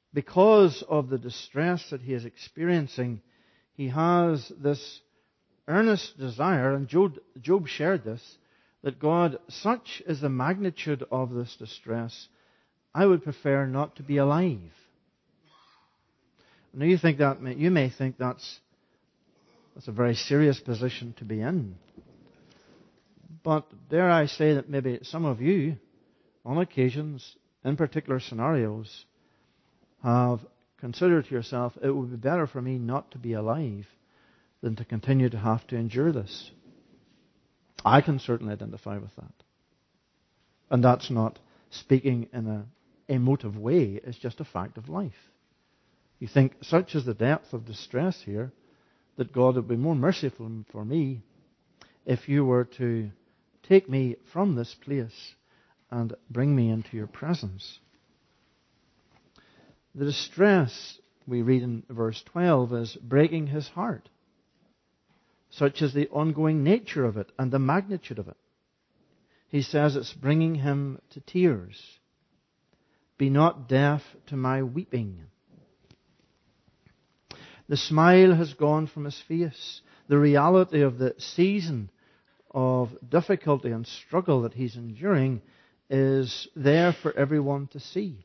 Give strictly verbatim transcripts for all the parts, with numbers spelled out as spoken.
because of the distress that he is experiencing, he has this earnest desire, and Job, Job shared this, that God, such is the magnitude of this distress, I would prefer not to be alive. Now you think that you may think that's that's a very serious position to be in. But dare I say that maybe some of you, on occasions, in particular scenarios, have considered to yourself, it would be better for me not to be alive than to continue to have to endure this. I can certainly identify with that. And that's not speaking in an emotive way, it's just a fact of life. You think, such is the depth of distress here, that God would be more merciful for me if you were to take me from this place and bring me into your presence. The distress, we read in verse twelve, is breaking his heart. Such is the ongoing nature of it and the magnitude of it. He says it's bringing him to tears. Be not deaf to my weeping. The smile has gone from his face. The reality of the season of difficulty and struggle that he's enduring is there for everyone to see.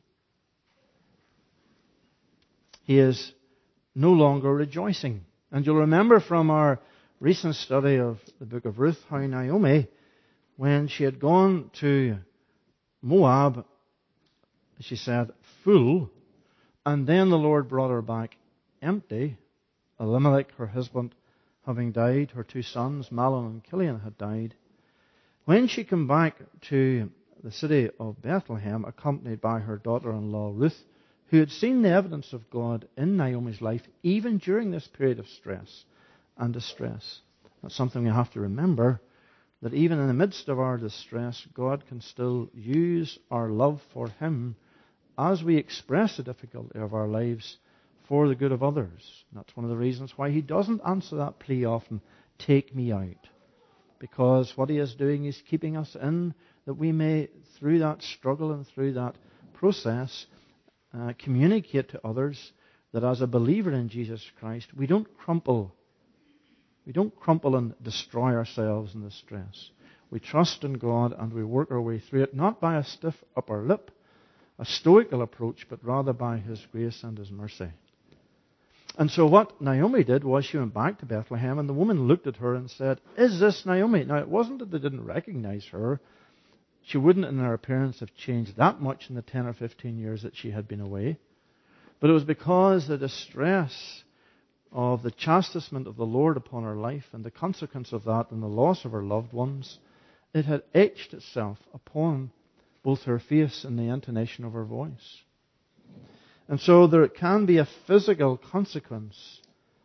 He is no longer rejoicing. And you'll remember from our recent study of the book of Ruth how Naomi, when she had gone to Moab, she said, full, and then the Lord brought her back empty. Elimelech, her husband, having died, her two sons, Mahlon and Chilion, had died. When she came back to the city of Bethlehem, accompanied by her daughter-in-law Ruth, who had seen the evidence of God in Naomi's life, even during this period of stress and distress. That's something we have to remember, that even in the midst of our distress, God can still use our love for Him as we express the difficulty of our lives for the good of others. And that's one of the reasons why He doesn't answer that plea often, take me out. Because what He is doing is keeping us in, that we may, through that struggle and through that process, uh, communicate to others that as a believer in Jesus Christ, we don't crumple. We don't crumple and destroy ourselves in the stress. We trust in God and we work our way through it, not by a stiff upper lip, a stoical approach, but rather by His grace and His mercy. And so what Naomi did was she went back to Bethlehem, and the woman looked at her and said, is this Naomi? Now, it wasn't that they didn't recognize her. She wouldn't in her appearance have changed that much in the ten or fifteen years that she had been away. But it was because the distress of the chastisement of the Lord upon her life and the consequence of that and the loss of her loved ones, it had etched itself upon both her face and the intonation of her voice. And so there can be a physical consequence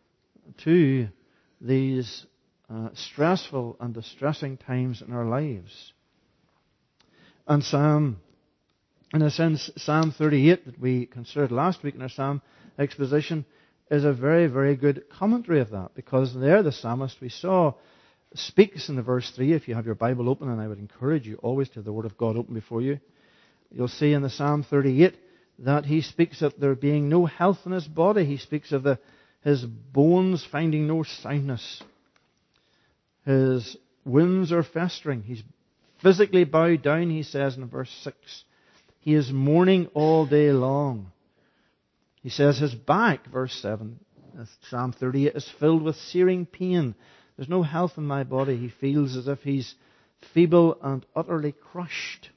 to these uh, stressful and distressing times in our lives. And Psalm, in a sense, Psalm thirty-eight that we considered last week in our Psalm exposition is a very, very good commentary of that, because there the psalmist we saw speaks in the verse three, if you have your Bible open, and I would encourage you always to have the Word of God open before you. You'll see in the Psalm thirty-eight that he speaks of there being no health in his body. He speaks of the, his bones finding no soundness. His wounds are festering. He's physically bowed down, he says in verse six. He is mourning all day long. He says his back, verse seven, Psalm thirty-eight, is filled with searing pain. There's no health in my body. He feels as if he's feeble and utterly crushed.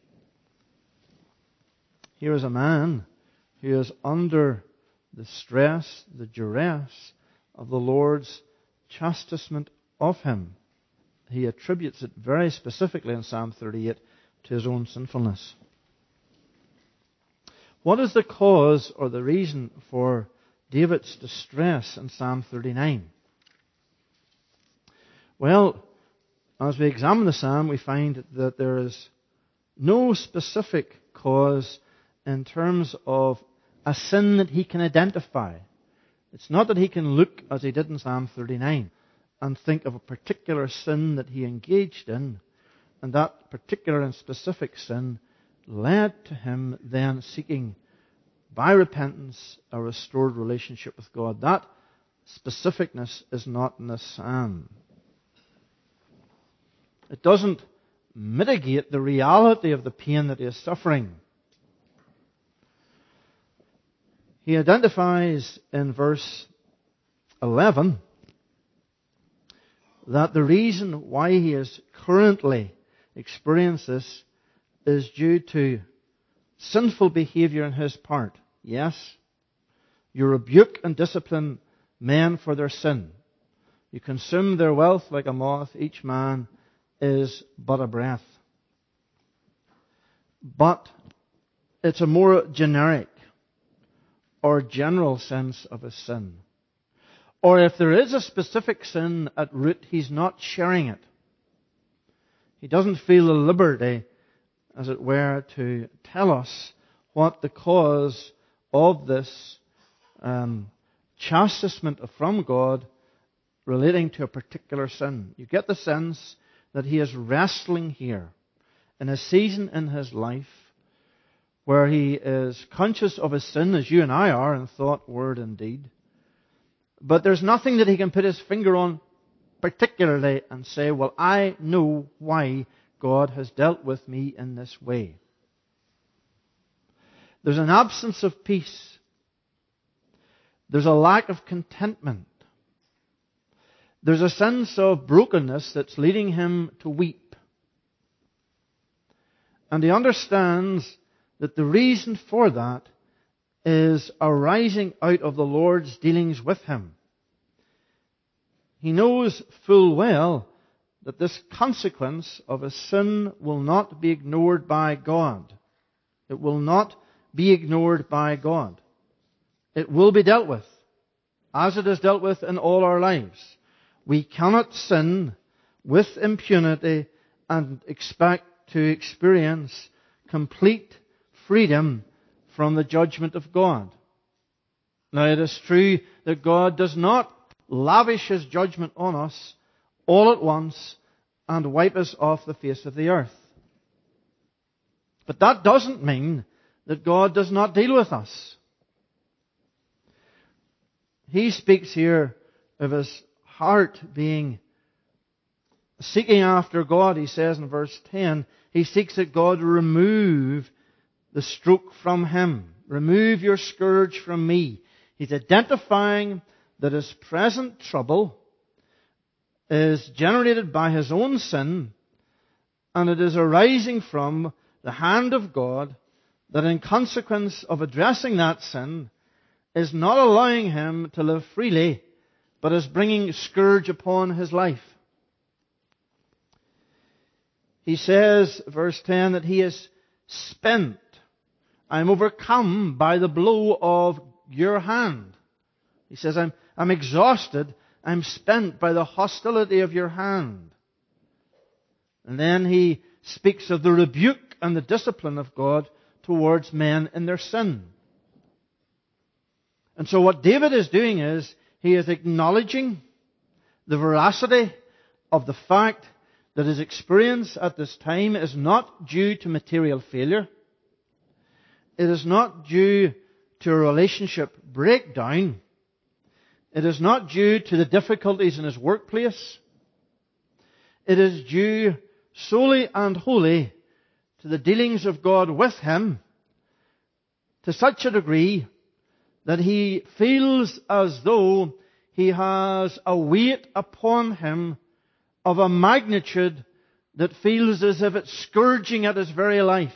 Here is a man who is under the stress, the duress of the Lord's chastisement of him. He attributes it very specifically in Psalm thirty-eight to his own sinfulness. What is the cause or the reason for David's distress in Psalm thirty-nine? Well, as we examine the psalm, we find that there is no specific cause in terms of a sin that he can identify. It's not that he can look, as he did in Psalm thirty-nine, and think of a particular sin that he engaged in, and that particular and specific sin led to him then seeking by repentance, a restored relationship with God. That specificness is not in the psalm. It doesn't mitigate the reality of the pain that he is suffering. He identifies in verse eleven that the reason why he is currently experiencing this is due to sinful behavior on his part. Yes, you rebuke and discipline men for their sin. You consume their wealth like a moth. Each man is but a breath. But it's a more generic or general sense of his sin. Or if there is a specific sin at root, he's not sharing it. He doesn't feel the liberty, as it were, to tell us what the cause of this um, chastisement from God relating to a particular sin. You get the sense that he is wrestling here in a season in his life where he is conscious of his sin, as you and I are, in thought, word, and deed. But there's nothing that he can put his finger on particularly and say, well, I know why God has dealt with me in this way. There's an absence of peace. There's a lack of contentment. There's a sense of brokenness that's leading him to weep. And he understands that the reason for that is arising out of the Lord's dealings with him. He knows full well that this consequence of his sin will not be ignored by God. It will not be ignored by God. It will be dealt with, as it is dealt with in all our lives. We cannot sin with impunity and expect to experience complete freedom from the judgment of God. Now, it is true that God does not lavish His judgment on us all at once and wipe us off the face of the earth. But that doesn't mean that God does not deal with us. He speaks here of His heart being seeking after God. He says in verse ten, He seeks that God remove the stroke from him. Remove your scourge from me. He's identifying that his present trouble is generated by his own sin, and it is arising from the hand of God that in consequence of addressing that sin is not allowing him to live freely, but is bringing scourge upon his life. He says, verse ten, that he is spent. I am overcome by the blow of your hand. He says, I'm, I'm exhausted. I'm spent by the hostility of your hand. And then he speaks of the rebuke and the discipline of God towards men in their sin. And so what David is doing is, he is acknowledging the veracity of the fact that his experience at this time is not due to material failure. It is not due to a relationship breakdown. It is not due to the difficulties in his workplace. It is due solely and wholly to the dealings of God with him to such a degree that he feels as though he has a weight upon him of a magnitude that feels as if it's scourging at his very life.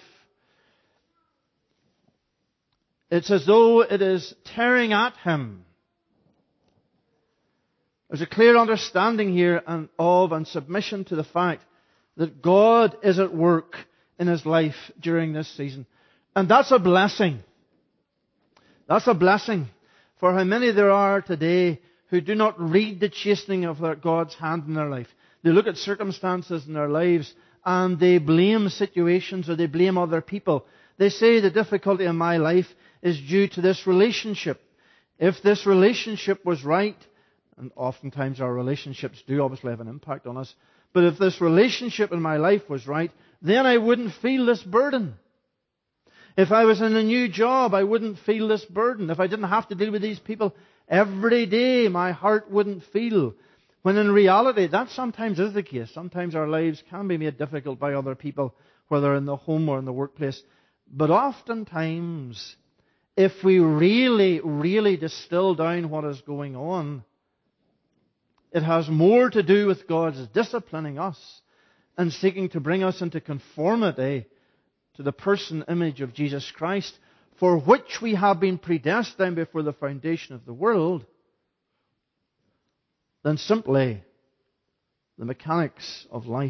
It's as though it is tearing at him. There's a clear understanding here of and submission to the fact that God is at work in his life during this season. And that's a blessing. That's a blessing for how many there are today who do not read the chastening of God's hand in their life. They look at circumstances in their lives and they blame situations or they blame other people. They say the difficulty in my life is due to this relationship. If this relationship was right, and oftentimes our relationships do obviously have an impact on us, but if this relationship in my life was right, then I wouldn't feel this burden. If I was in a new job, I wouldn't feel this burden. If I didn't have to deal with these people every day, my heart wouldn't feel. When in reality, that sometimes is the case. Sometimes our lives can be made difficult by other people, whether in the home or in the workplace. But oftentimes, if we really, really distill down what is going on, it has more to do with God's disciplining us and seeking to bring us into conformity to the person image of Jesus Christ, for which we have been predestined before the foundation of the world, than simply the mechanics of life.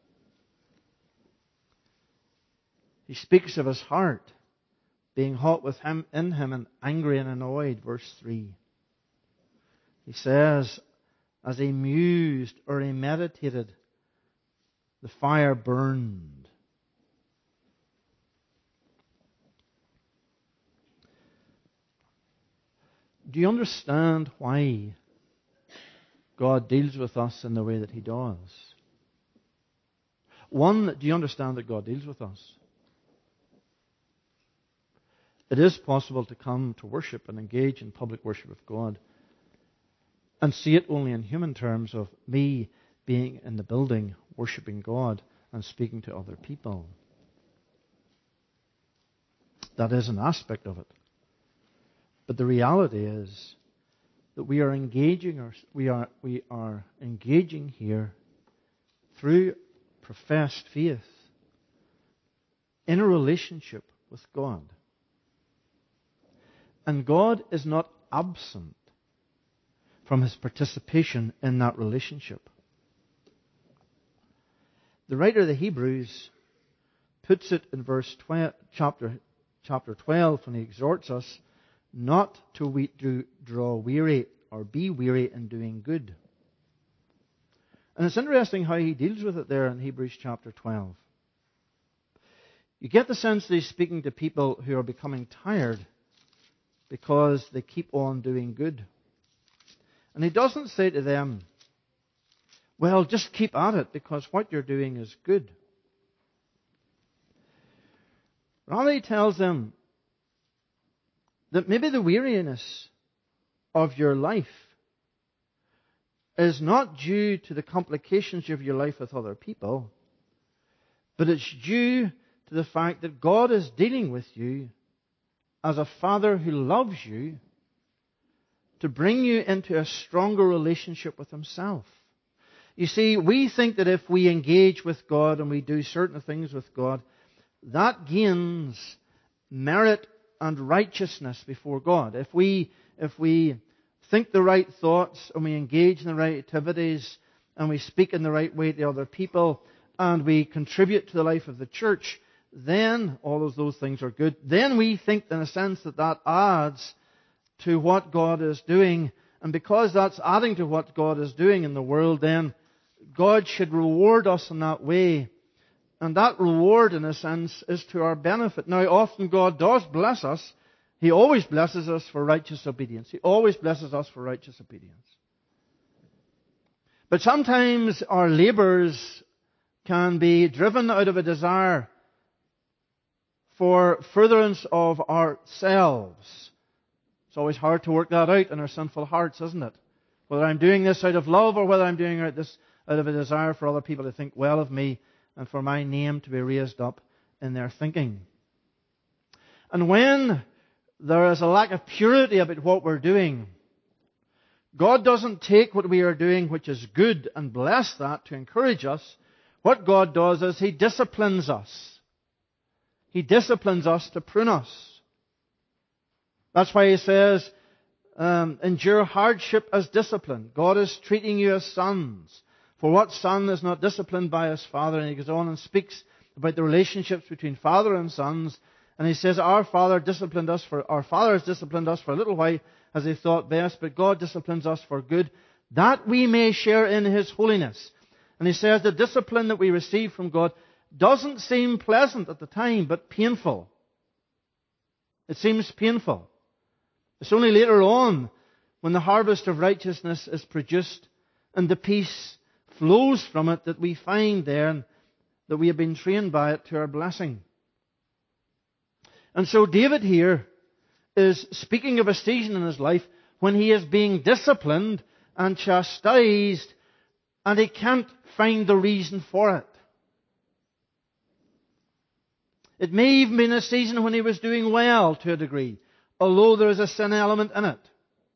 He speaks of his heart being hot with him in him and angry and annoyed, verse three. He says, as he mused or he meditated, the fire burned. Do you understand why God deals with us in the way that He does? One, do you understand that God deals with us? It is possible to come to worship and engage in public worship of God and see it only in human terms of me being in the building, worshipping God and speaking to other people. That is an aspect of it. But the reality is that we are engaging, our, we are we are engaging here through professed faith in a relationship with God. And God is not absent from His participation in that relationship. The writer of the Hebrews puts it in verse twelve, chapter, chapter twelve when he exhorts us not to, we, to draw weary or be weary in doing good. And it's interesting how he deals with it there in Hebrews chapter twelve. You get the sense that he's speaking to people who are becoming tired because they keep on doing good. And he doesn't say to them, well, just keep at it because what you're doing is good. Rather, he tells them that maybe the weariness of your life is not due to the complications of your life with other people, but it's due to the fact that God is dealing with you as a Father who loves you to bring you into a stronger relationship with Himself. You see, we think that if we engage with God and we do certain things with God, that gains merit and righteousness before God. If we, if we think the right thoughts and we engage in the right activities and we speak in the right way to other people and we contribute to the life of the church, then all of those things are good. Then we think in a sense that that adds to what God is doing. And because that's adding to what God is doing in the world, then God should reward us in that way. And that reward, in a sense, is to our benefit. Now, often God does bless us. He always blesses us for righteous obedience. He always blesses us for righteous obedience. But sometimes our labours can be driven out of a desire for furtherance of ourselves. It's always hard to work that out in our sinful hearts, isn't it? Whether I'm doing this out of love or whether I'm doing this out of a desire for other people to think well of me and for my name to be raised up in their thinking. And when there is a lack of purity about what we're doing, God doesn't take what we are doing, which is good, and bless that to encourage us. What God does is He disciplines us. He disciplines us to prune us. That's why He says, um, endure hardship as discipline. God is treating you as sons. For what son is not disciplined by his father? And he goes on and speaks about the relationships between father and sons. And he says, our father disciplined us for, our father has disciplined us for a little while as he thought best, but God disciplines us for good, that we may share in His holiness. And he says the discipline that we receive from God doesn't seem pleasant at the time, but painful. It seems painful. It's only later on, when the harvest of righteousness is produced and the peace flows from it, that we find there that we have been trained by it to our blessing. And so David here is speaking of a season in his life when he is being disciplined and chastised, and he can't find the reason for it. It may even be in a season when he was doing well to a degree, although there is a sin element in it.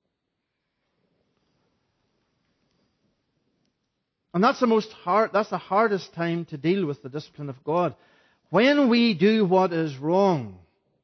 And that's the most hard, that's the hardest time to deal with the discipline of God. When we do what is wrong,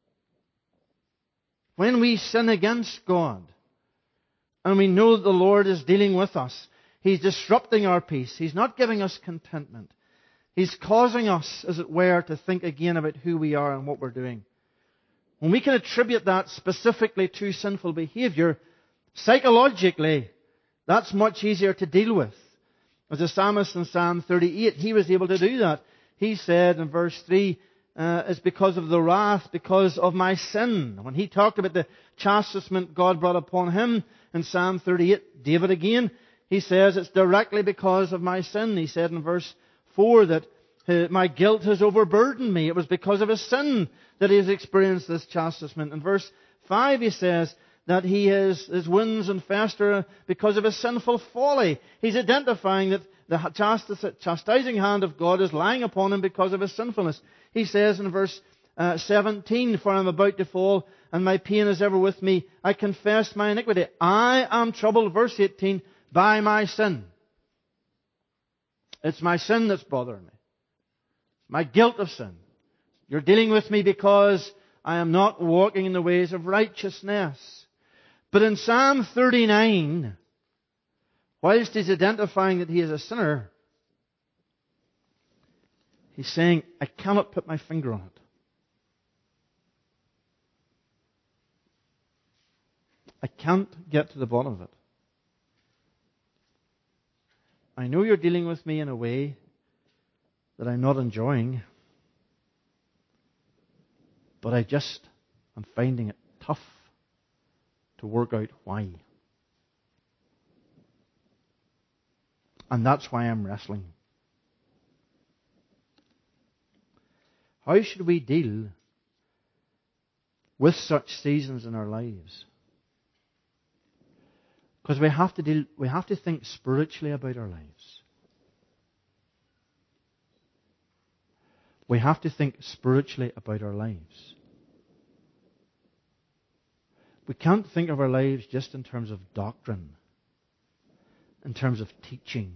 when we sin against God, and we know that the Lord is dealing with us, He's disrupting our peace. He's not giving us contentment. He's causing us, as it were, to think again about who we are and what we're doing. When we can attribute that specifically to sinful behavior, psychologically, that's much easier to deal with. As the psalmist in Psalm thirty-eight, he was able to do that. He said in verse three, uh, it's because of the wrath, because of my sin. When he talked about the chastisement God brought upon him in Psalm thirty-eight, David again, he says it's directly because of my sin. He said in verse four that uh, my guilt has overburdened me. It was because of his sin that he has experienced this chastisement. In verse five he says that he has, his wounds and fester because of his sinful folly. He's identifying that the chastising hand of God is lying upon him because of his sinfulness. He says in verse uh, seventeen, for I am about to fall, and my pain is ever with me. I confess my iniquity. I am troubled, verse eighteen, by my sin. It's my sin that's bothering me. My guilt of sin. You're dealing with me because I am not walking in the ways of righteousness. But in Psalm thirty-nine, whilst he's identifying that he is a sinner, he's saying, I cannot put my finger on it. I can't get to the bottom of it. I know you're dealing with me in a way that I'm not enjoying, but I just am finding it tough to work out why. And that's why I'm wrestling. How should we deal with such seasons in our lives? Because we have to deal, we have to think spiritually about our lives. We have to think spiritually about our lives. We can't think of our lives just in terms of doctrine, in terms of teaching.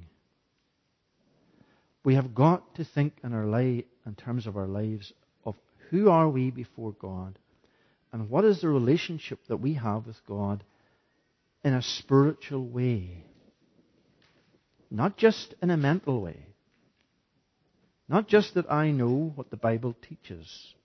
We have got to think in our life, in terms of our lives, of who are we before God, and what is the relationship that we have with God in a spiritual way. Not just in a mental way. Not just that I know what the Bible teaches.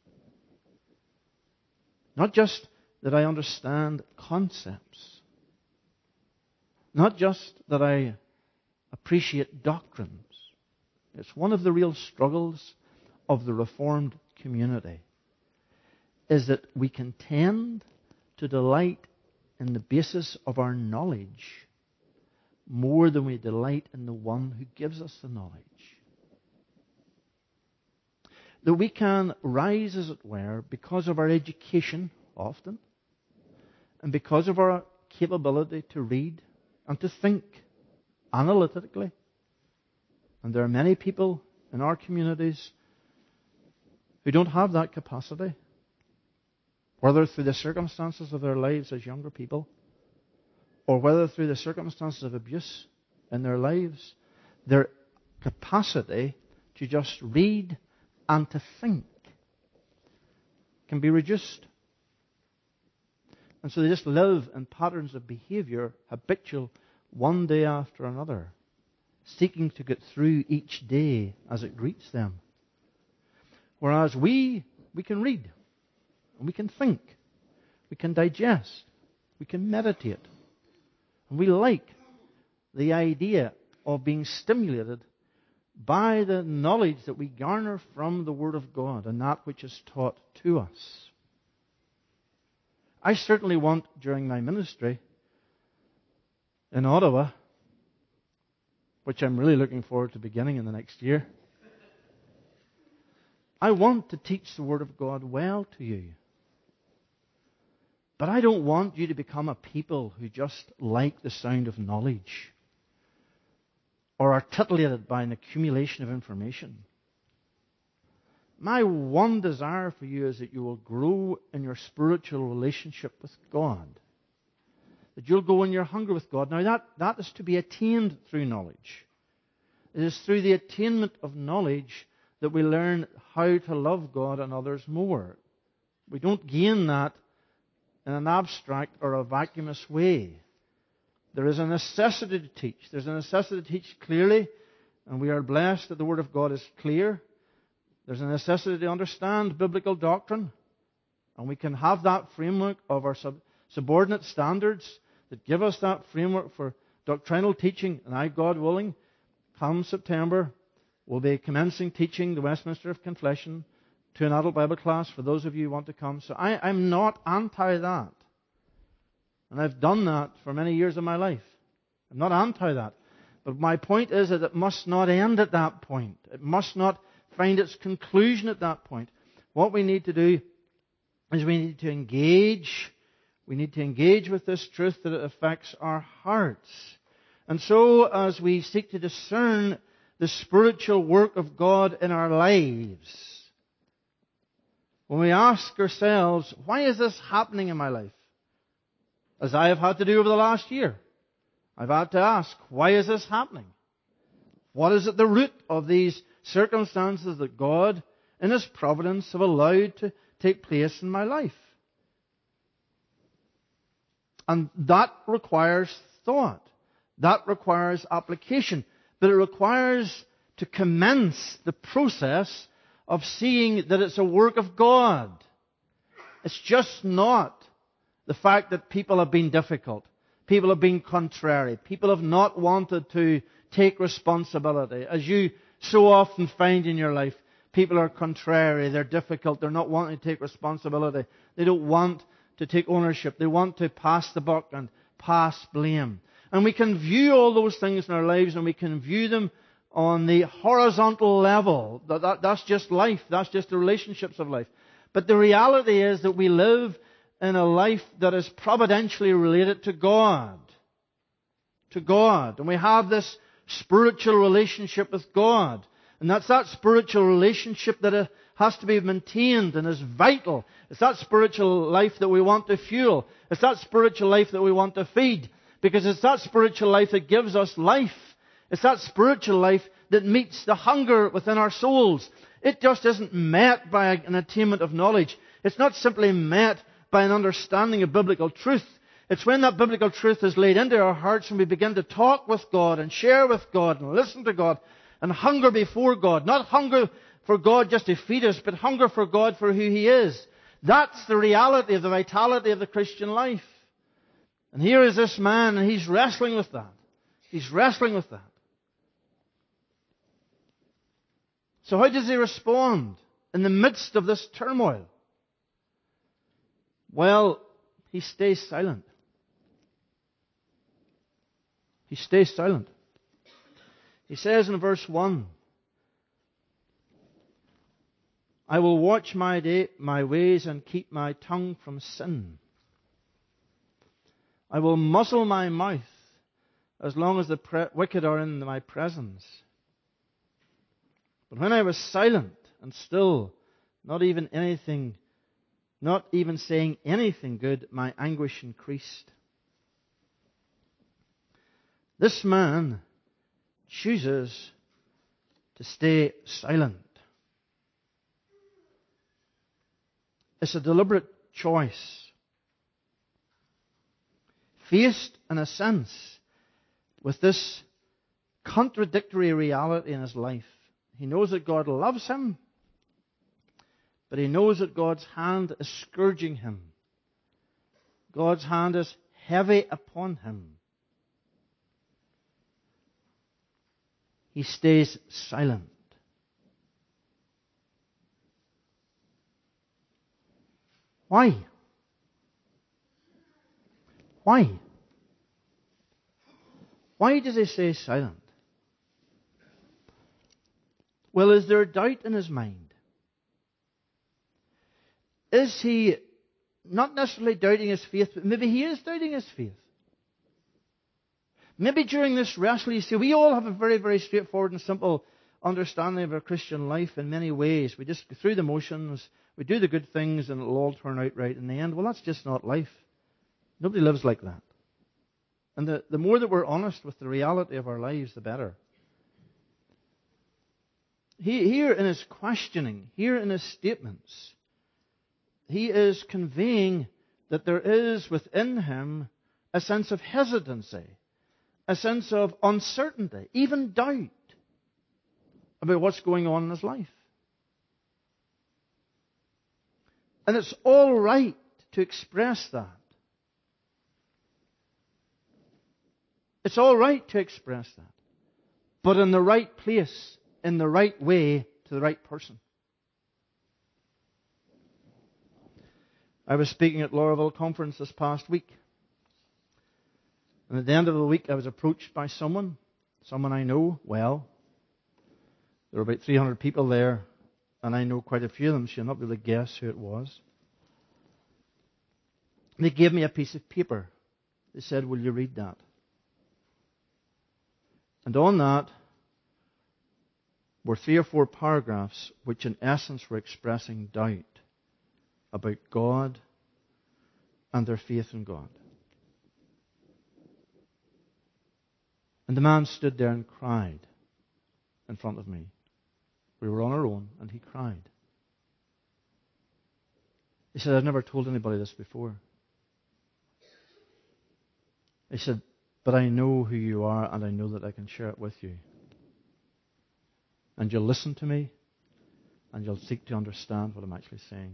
Not just that I understand concepts. Not just that I appreciate doctrines. It's one of the real struggles of the Reformed community, is that we can tend to delight in the basis of our knowledge more than we delight in the one who gives us the knowledge. That we can rise, as it were, because of our education, often, and because of our capability to read and to think analytically. And there are many people in our communities who don't have that capacity, whether through the circumstances of their lives as younger people, or whether through the circumstances of abuse in their lives, their capacity to just read and to think can be reduced. And so they just live in patterns of behavior, habitual, one day after another, seeking to get through each day as it greets them. Whereas we, we can read, and we can think, we can digest, we can meditate. And we like the idea of being stimulated by the knowledge that we garner from the Word of God and that which is taught to us. I certainly want, during my ministry in Ottawa, which I'm really looking forward to beginning in the next year, I want to teach the Word of God well to you. But I don't want you to become a people who just like the sound of knowledge or are titillated by an accumulation of information. My one desire for you is that you will grow in your spiritual relationship with God. That you'll go in your hunger with God. Now that, that is to be attained through knowledge. It is through the attainment of knowledge that we learn how to love God and others more. We don't gain that in an abstract or a vacuous way. There is a necessity to teach. There's a necessity to teach clearly, and we are blessed that the Word of God is clear. There's a necessity to understand biblical doctrine, and we can have that framework of our sub- subordinate standards that give us that framework for doctrinal teaching. And I, God willing, come September, we'll be commencing teaching the Westminster of Confession to an adult Bible class for those of you who want to come. So I, I'm not anti that. And I've done that for many years of my life. I'm not anti that. But my point is that it must not end at that point. It must not find its conclusion at that point. What we need to do is we need to engage. We need to engage with this truth that it affects our hearts. And so as we seek to discern the spiritual work of God in our lives, when we ask ourselves, why is this happening in my life? As I have had to do over the last year, I've had to ask, why is this happening? What is at the root of these circumstances that God, in His providence, have allowed to take place in my life? And that requires thought. That requires application. But it requires to commence the process of seeing that it's a work of God. It's just not the fact that people have been difficult. People have been contrary. People have not wanted to take responsibility. As you so often find in your life, people are contrary. They're difficult. They're not wanting to take responsibility. They don't want to take ownership. They want to pass the buck and pass blame. And we can view all those things in our lives, and we can view them on the horizontal level. That, that, that's just life. That's just the relationships of life. But the reality is that we live in a life that is providentially related to God. To God. And we have this spiritual relationship with God. And that's that spiritual relationship that has to be maintained and is vital. It's that spiritual life that we want to fuel. It's that spiritual life that we want to feed. Because it's that spiritual life that gives us life. It's that spiritual life that meets the hunger within our souls. It just isn't met by an attainment of knowledge. It's not simply met by an understanding of biblical truth. It's when that biblical truth is laid into our hearts and we begin to talk with God and share with God and listen to God and hunger before God. Not hunger for God just to feed us, but hunger for God for who He is. That's the reality of the vitality of the Christian life. And here is this man, and he's wrestling with that. He's wrestling with that. So how does he respond in the midst of this turmoil? Well, he stays silent. He stays silent. He says in verse one, I will watch my day, my ways and keep my tongue from sin. I will muzzle my mouth as long as the pre- wicked are in my presence. But when I was silent and still, not even anything, not even saying anything good, my anguish increased. This man chooses to stay silent. It's a deliberate choice. Faced, in a sense, with this contradictory reality in his life. He knows that God loves him, but he knows that God's hand is scourging him. God's hand is heavy upon him. He stays silent. Why? Why? Why does he stay silent? Well, is there doubt in his mind? Is he not necessarily doubting his faith, but maybe he is doubting his faith. Maybe during this wrestle, you see, we all have a very, very straightforward and simple understanding of our Christian life in many ways. We just go through the motions, we do the good things, and it'll all turn out right in the end. Well, that's just not life. Nobody lives like that. And the, the more that we're honest with the reality of our lives, the better. He, here in his questioning, here in his statements, he is conveying that there is within him a sense of hesitancy, a sense of uncertainty, even doubt about what's going on in his life. And it's all right to express that. It's all right to express that. But in the right place, in the right way, to the right person. I was speaking at Lauraville Conference this past week. And at the end of the week, I was approached by someone, someone I know well. There were about three hundred people there, and I know quite a few of them, so you'll not be able to guess who it was. They gave me a piece of paper. They said, "Will you read that?" And on that were three or four paragraphs which in essence were expressing doubt about God and their faith in God. And the man stood there and cried in front of me. We were on our own, and he cried. He said, "I've never told anybody this before." He said, "But I know who you are, and I know that I can share it with you. And you'll listen to me, and you'll seek to understand what I'm actually saying."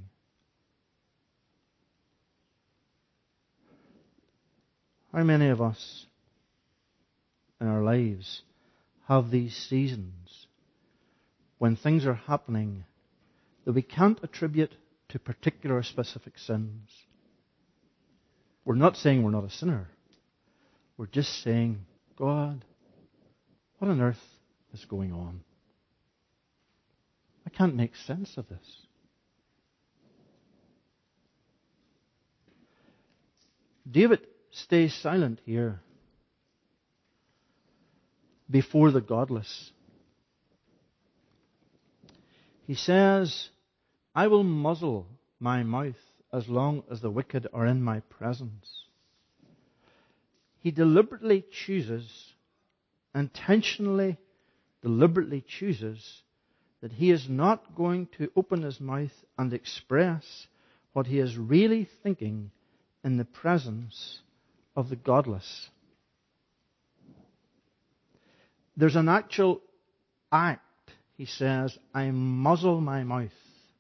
How many of us in our lives have these seasons when things are happening that we can't attribute to particular or specific sins? We're not saying we're not a sinner. We're just saying, "God, what on earth is going on? I can't make sense of this." David stays silent here before the godless. He says, "I will muzzle my mouth as long as the wicked are in my presence." He deliberately chooses, intentionally, deliberately chooses that he is not going to open his mouth and express what he is really thinking in the presence of the godless. There's an actual act. He says, "I muzzle my mouth."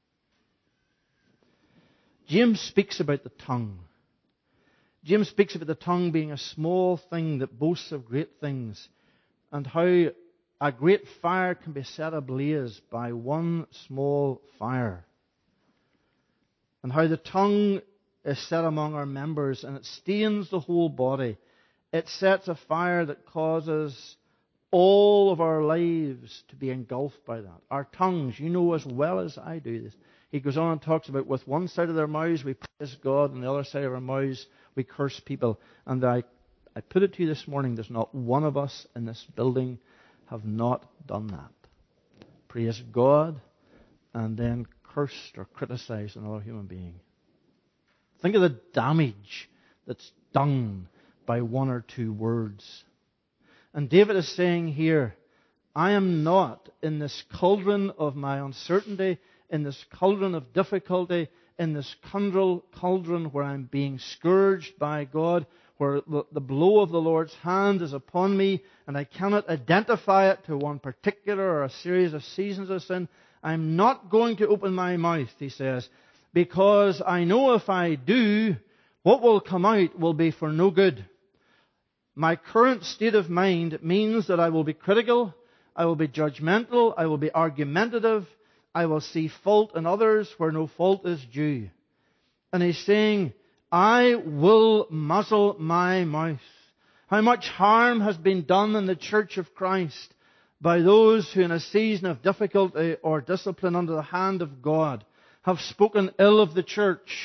James speaks about the tongue. James speaks about the tongue being a small thing that boasts of great things, and how a great fire can be set ablaze by one small fire. And how the tongue is set among our members, and it stains the whole body. It sets a fire that causes all of our lives to be engulfed by that. Our tongues, you know as well as I do this. He goes on and talks about with one side of their mouths we praise God, and the other side of our mouths we curse people. And I, I put it to you this morning, there's not one of us in this building have not done that. Praise God and then cursed or criticized another human being. Think of the damage that's done by one or two words. And David is saying here, I am not in this cauldron of my uncertainty, in this cauldron of difficulty, in this cauldron where I'm being scourged by God, where the blow of the Lord's hand is upon me, and I cannot identify it to one particular or a series of seasons of sin. I'm not going to open my mouth, he says, because I know if I do, what will come out will be for no good. My current state of mind means that I will be critical, I will be judgmental, I will be argumentative, I will see fault in others where no fault is due. And he's saying, I will muzzle my mouth. How much harm has been done in the Church of Christ by those who in a season of difficulty or discipline under the hand of God have spoken ill of the church,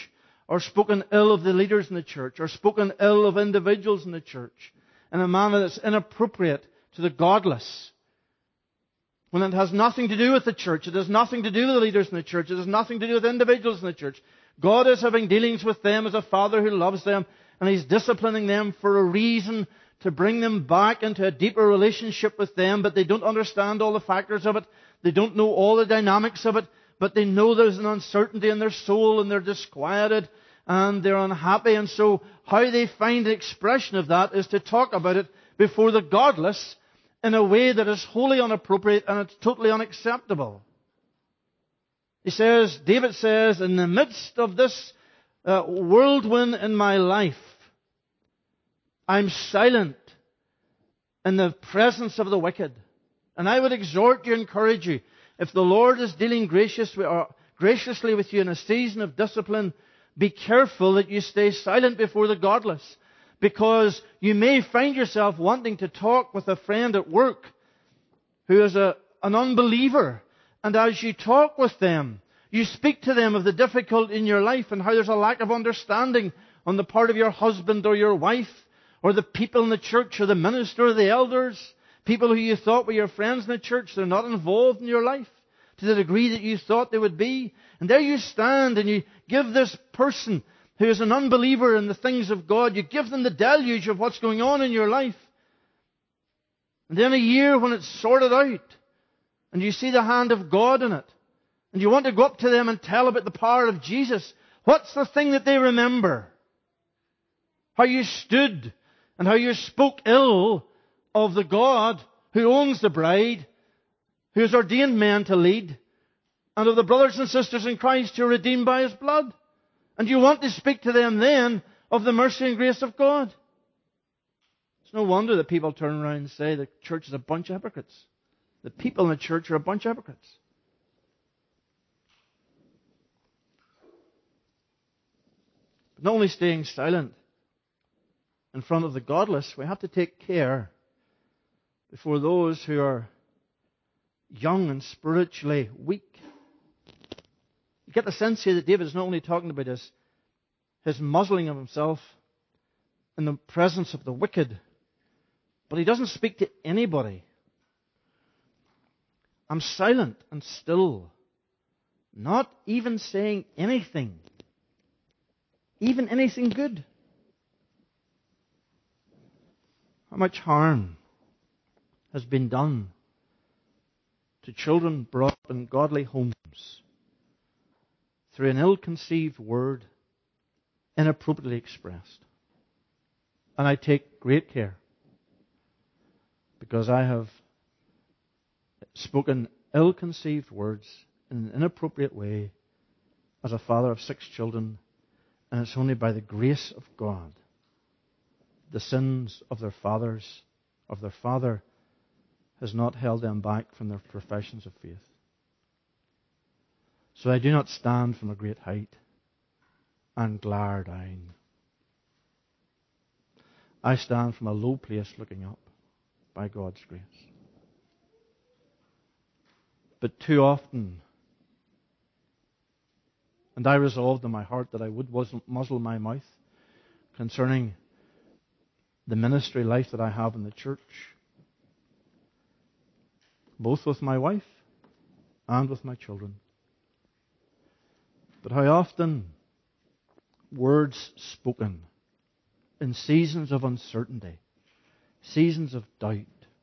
or spoken ill of the leaders in the church, or spoken ill of individuals in the church in a manner that's inappropriate to the godless, when it has nothing to do with the church, it has nothing to do with the leaders in the church, it has nothing to do with individuals in the church. God is having dealings with them as a father who loves them, and He's disciplining them for a reason, to bring them back into a deeper relationship with them, but they don't understand all the factors of it. They don't know all the dynamics of it, but they know there's an uncertainty in their soul, and they're disquieted, and they're unhappy. And so how they find the expression of that is to talk about it before the godless in a way that is wholly inappropriate and it's totally unacceptable. He says, David says, in the midst of this uh, whirlwind in my life, I'm silent in the presence of the wicked. And I would exhort you, encourage you, if the Lord is dealing graciously, or graciously with you in a season of discipline, be careful that you stay silent before the godless. Because you may find yourself wanting to talk with a friend at work who is a, an unbeliever. And as you talk with them, you speak to them of the difficulty in your life and how there's a lack of understanding on the part of your husband or your wife or the people in the church or the minister or the elders, people who you thought were your friends in the church. They're not involved in your life to the degree that you thought they would be. And there you stand and you give this person who is an unbeliever in the things of God, you give them the deluge of what's going on in your life. And then a year when it's sorted out, and you see the hand of God in it, and you want to go up to them and tell about the power of Jesus, what's the thing that they remember? How you stood and how you spoke ill of the God who owns the bride, who has ordained men to lead, and of the brothers and sisters in Christ who are redeemed by His blood. And you want to speak to them then of the mercy and grace of God. It's no wonder that people turn around and say the church is a bunch of hypocrites. The people in the church are a bunch of hypocrites. But not only staying silent in front of the godless, we have to take care before those who are young and spiritually weak. You get the sense here that David is not only talking about his, his muzzling of himself in the presence of the wicked, but he doesn't speak to anybody. I'm silent and still, not even saying anything, even anything good. How much harm has been done to children brought up in godly homes through an ill-conceived word, inappropriately expressed. And I take great care, because I have spoken ill-conceived words in an inappropriate way as a father of six children, and it's only by the grace of God the sins of their fathers, of their father, has not held them back from their professions of faith. So I do not stand from a great height and glare down. I stand from a low place looking up by God's grace. But too often, and I resolved in my heart that I would muzzle my mouth concerning the ministry life that I have in the church, both with my wife and with my children. But how often words spoken in seasons of uncertainty, seasons of doubt,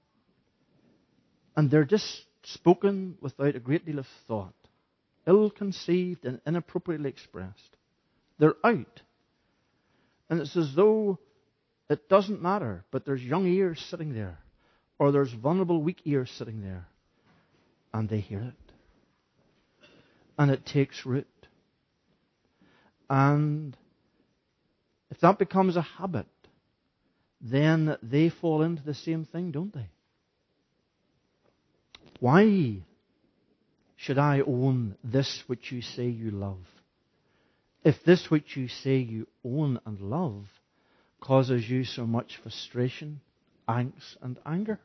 and they're just spoken without a great deal of thought, ill-conceived and inappropriately expressed. They're out. And it's as though it doesn't matter, but there's young ears sitting there, or there's vulnerable, weak ears sitting there, and they hear it. And it takes root. And if that becomes a habit, then they fall into the same thing, don't they? Why should I own this which you say you love, if this which you say you own and love causes you so much frustration, angst, and anger?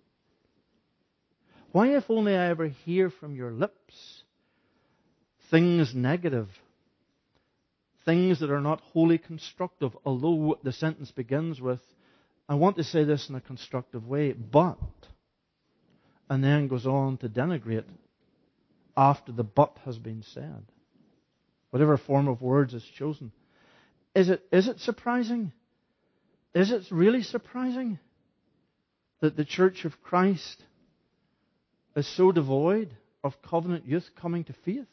Why, if only I ever hear from your lips things negative, things that are not wholly constructive, although the sentence begins with, I want to say this in a constructive way, but, and then goes on to denigrate after the but has been said. Whatever form of words is chosen. Is it, is it surprising? Is it really surprising that the Church of Christ is so devoid of covenant youth coming to faith?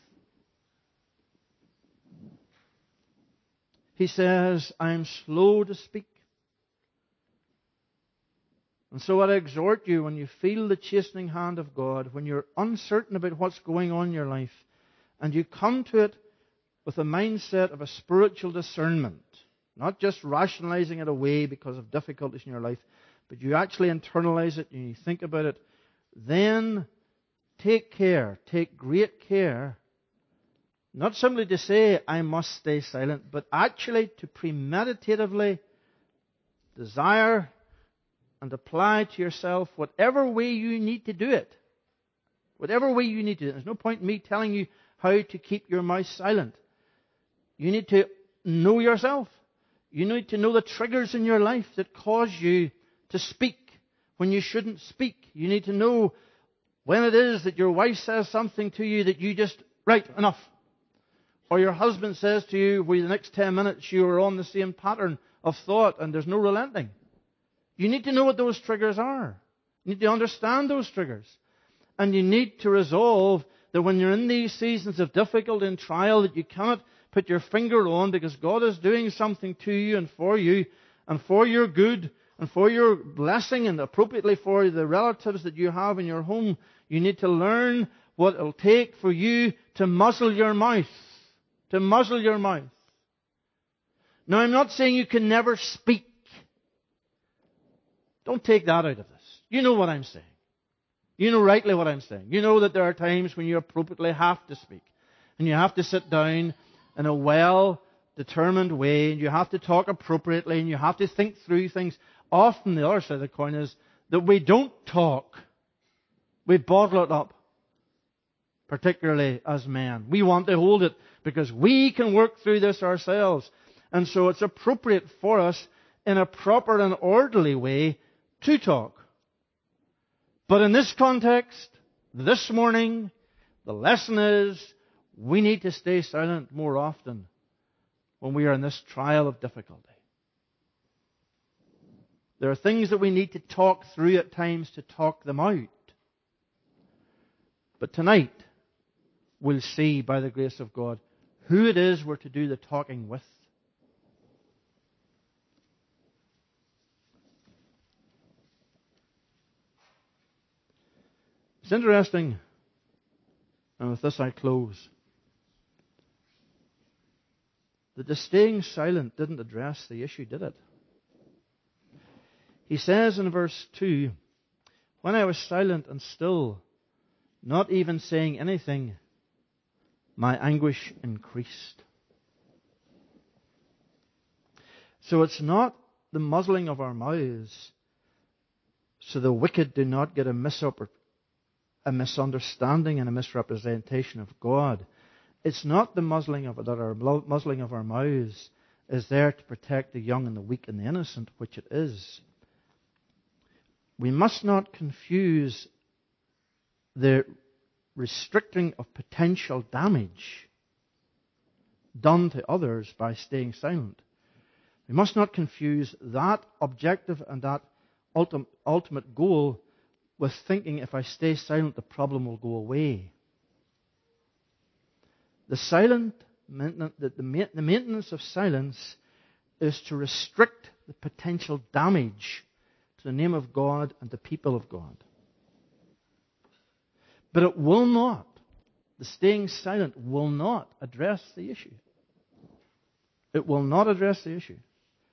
He says, I am slow to speak. And so I exhort you, when you feel the chastening hand of God, when you're uncertain about what's going on in your life, and you come to it with a mindset of a spiritual discernment, not just rationalizing it away because of difficulties in your life, but you actually internalize it and you think about it, then take care, take great care, not simply to say, I must stay silent, but actually to premeditatively desire and apply to yourself whatever way you need to do it. Whatever way you need to do it. There's no point in me telling you how to keep your mouth silent. You need to know yourself. You need to know the triggers in your life that cause you to speak when you shouldn't speak. You need to know when it is that your wife says something to you that you just, right, enough. Or your husband says to you, for the next ten minutes you are on the same pattern of thought and there's no relenting. You need to know what those triggers are. You need to understand those triggers. And you need to resolve that when you're in these seasons of difficulty and trial that you cannot put your finger on because God is doing something to you and for you and for your good and for your blessing and appropriately for the relatives that you have in your home. You need to learn what it will take for you to muzzle your mouth. To muzzle your mouth. Now, I'm not saying you can never speak. Don't take that out of this. You know what I'm saying. You know rightly what I'm saying. You know that there are times when you appropriately have to speak. And you have to sit down in a well-determined way. And you have to talk appropriately. And you have to think through things. Often the other side of the coin is that we don't talk. We bottle it up. Particularly as men. We want to hold it because we can work through this ourselves. And so it's appropriate for us in a proper and orderly way to talk. But in this context, this morning, the lesson is we need to stay silent more often when we are in this trial of difficulty. There are things that we need to talk through at times to talk them out. But tonight, we'll see by the grace of God who it is we're to do the talking with. It's interesting, and with this I close, that the staying silent didn't address the issue, did it? He says in verse two, when I was silent and still, not even saying anything, my anguish increased. So it's not the muzzling of our mouths so the wicked do not get a misunderstanding a misunderstanding and a misrepresentation of God. It's not the muzzling of that our muzzling of our mouths is there to protect the young and the weak and the innocent, which it is. We must not confuse the restricting of potential damage done to others by staying silent. We must not confuse that objective and that ultim- ultimate goal with thinking if I stay silent, the problem will go away. The silent, the maintenance of silence is to restrict the potential damage to the name of God and the people of God. But it will not, the staying silent will not address the issue. It will not address the issue.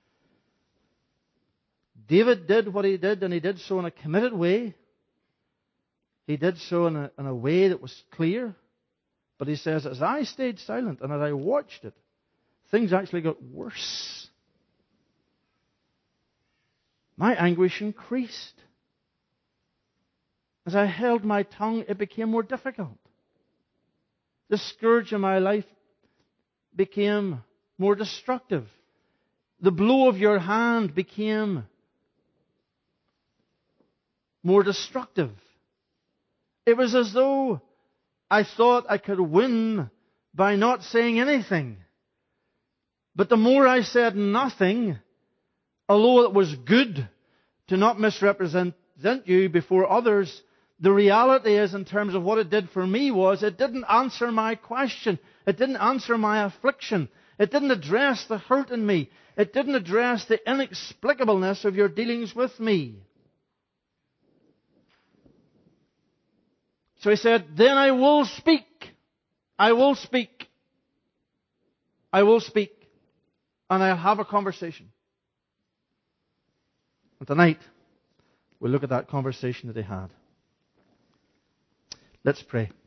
David did what he did, and he did so in a committed way. He did so in a, in a way that was clear. But he says, as I stayed silent and as I watched it, things actually got worse. My anguish increased. As I held my tongue, it became more difficult. The scourge of my life became more destructive. The blow of your hand became more destructive. It was as though I thought I could win by not saying anything. But the more I said nothing, although it was good to not misrepresent you before others, the reality is, in terms of what it did for me, was it didn't answer my question. It didn't answer my affliction. It didn't address the hurt in me. It didn't address the inexplicableness of your dealings with me. So he said, then I will speak. I will speak. I will speak. And I'll have a conversation. And tonight, we'll look at that conversation that he had. Let's pray.